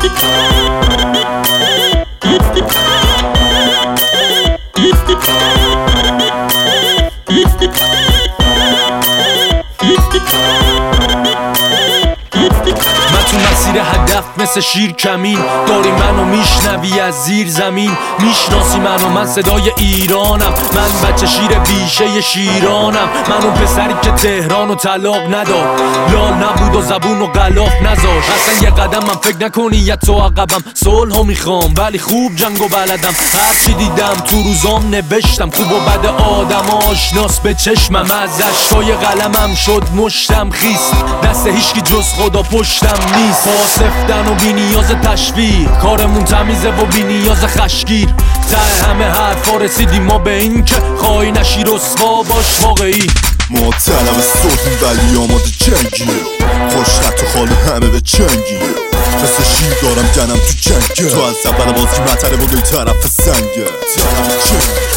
تو مسیر هدف مثل شیر کمین داری منو میشنوی از زیر زمین، میشناسی منو، من صدای ایرانم، من بچه شیر بیشه شیرانم، من اون پسری که تهران و طلاق نداد، لال نبود و زبون و غلاف نذاش، اصلا یه قدم من فکر نکنی یه تو عقبم، صلحو میخوام ولی خوب جنگو بلدم، هرچی دیدم تو روزام نوشتم، خوب و بد آدم آشناس به چشمم، از اشکای قلمم شد مشتم خیست، دست هیچکی جز خدا پشتم نیست، پاسفتن و بی نیاز تشویق، کارمون تمیزه و بی نیاز خشگیر، ته همه حرفا رسیدیم ما به این که خواهی نشی رسوا باش واقعی. ما طلب صلحیم ولی آماده جنگیم، خوش خط و خال همه به چنگیم، مثل شیر دارم جنم تو جنگه، تو از اول بازی مطره بودی طرف سنگه، طرف جنگ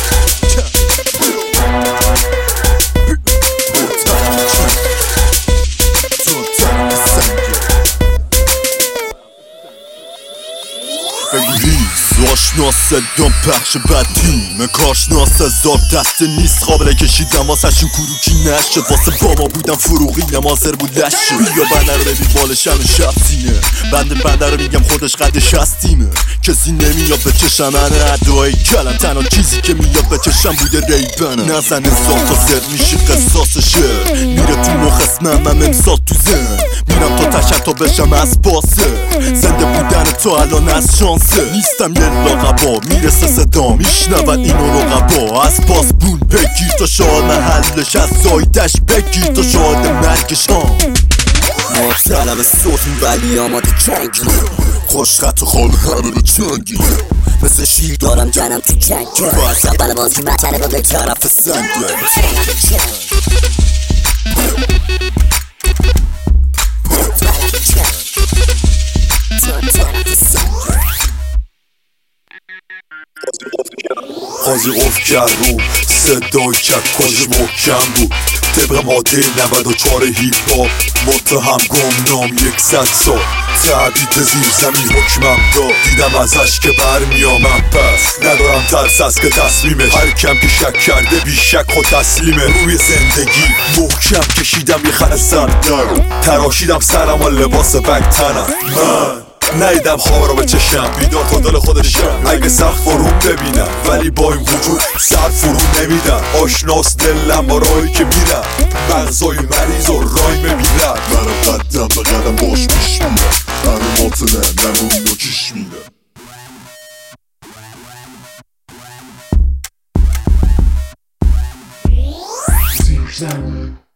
آشناس صدام پخش بدیم کارشناس هزار دسته نیست قابل کشیدم واسه شون کروکی نشد، واسه بابا بودم فروغی نمازر بود لشه، بیا بنده رو ببین بالشن و شفتینه، بنده رو میگم خودش قدش هستیمه، کسی نمیاد به چشم من ادعای کلم، تنها چیزی که میاد به چشم بوده ریبنم، نزن ازار تا زر میشی قصاصشه، میره تو مخ اسمم من امسال تو زن، میرم تا تشت تا بشم از باسه، زنده بودن تو الان از شانسه، نیستم یه لاغبا میرسه صدا میشنون اینو رقبا، از پاس بون بگیر تا شاد محلش، از زایدش بگیر تا شاد مرگش ها، ما طلب صوتیم ولی آماده جنگیم، خوش خط و خال همه به چنگیم، مثل شیر دارم جنم تو جنگه، تو از اول بازی مطره با به طرف سنگه، قاضی قفل کرد رو صدای کرد کاش محکم بود، طبق ماده 94 هیپ هاپ متهم گمنام 100 سال تهدید زیر زمین حکمم داد، دیدم ازش که برمیامم، پس ندارم ترس از که تصمیمش، هر کم که شک کرده بیشک خود تسلیمه، روی زندگی محکم کشیدم یه خط سردر، تراشیدم سرم و لباس بگتنم، من نیدم خواب رو به چشم، بیدار تا دل خودشم، اگه سخت فرو ببینم ولی با این وجود سر فرو نمیدم، آشناس دلم با راهی که میرم، مغزای مریض و رای میبینم، منو قدم به قدم باش پیش میرم، همه ماطنه نمون و چیش میرم.